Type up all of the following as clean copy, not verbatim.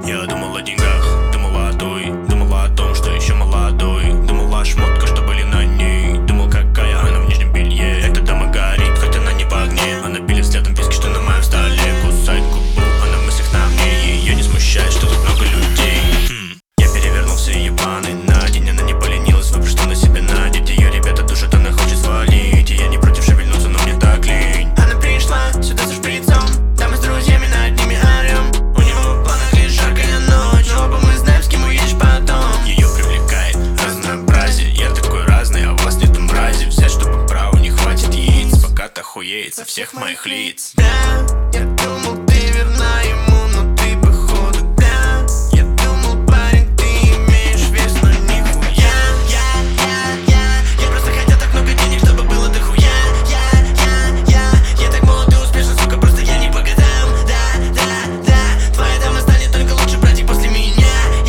Я думал о деньгах, думала о той, думала о том, что еще молодой. Думала о шмотках, что были на ней. Думал, какая она в нижнем белье. Эта дама горит, хоть она не в огне. Она пилит взглядом виски, что на моем столе. Кусает губу, она в мыслях на мне. Ее не смущает, что тут много людей. Я перевернулся ее планы на день. Она не поленилась, выбор, что на себя надеть. Ее ребята душат, она хочет свалить. И я не против шевельнуться, но мне так лень. Она пришла сюда со шприцом. Там мы с друзьями над ними орем. У него в планах лишь жаркая ночь, но оба мы знаем, с кем уедешь потом. Ее привлекает разнообразие. Я такой разный, а у вас нету мрази. Взять, чтобы право не хватит яиц. Пока ты охуеет со всех моих лиц. Да, я думал, ты верна ему, но ты походу да. Я думал, парень, ты имеешь вес, но нихуя. Я просто хотел так много денег, чтобы было дохуя. Я так молод и успешен, сука, просто я не по годам. Да, твоя дама станет только лучше, братик, после меня.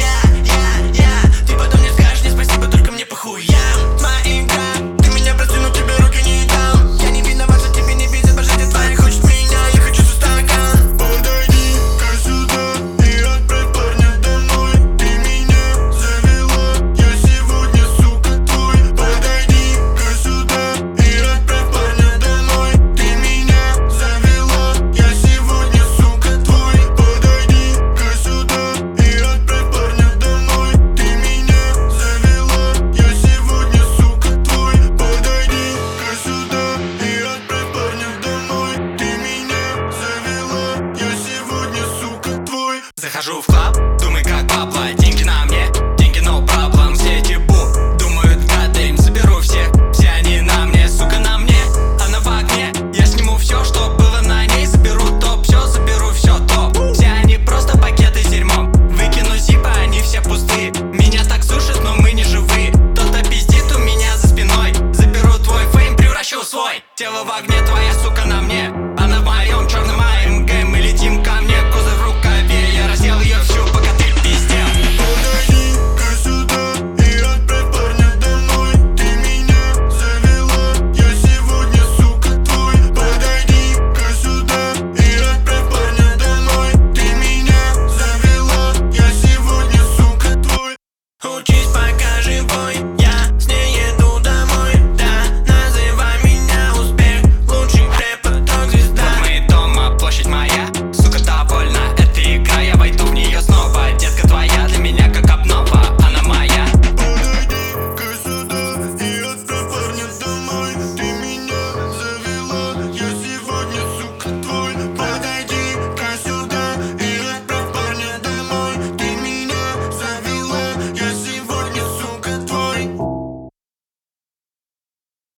Ты потом не скажешь мне спасибо, только мне похуям. Твоя игра, ты меня прости, но тебе руки не дам. Я не виноват, что тебе не видит, божить твоя хочет меня, я хочу свой стакан. Подойди-ка сюда и отправь парня домой. Ты меня завела, я сегодня, сука, твой. Подойди-ка сюда и отправь парня домой. Ты меня завела, я сегодня, сука, твой. Подойди-ка сюда и отправь парня домой. Ты меня завела, я сегодня, сука, твой. Подойди-ка сюда и отправь парня домой. Ты меня завела, я сегодня, сука, твой. Захожу в клаб, думаю,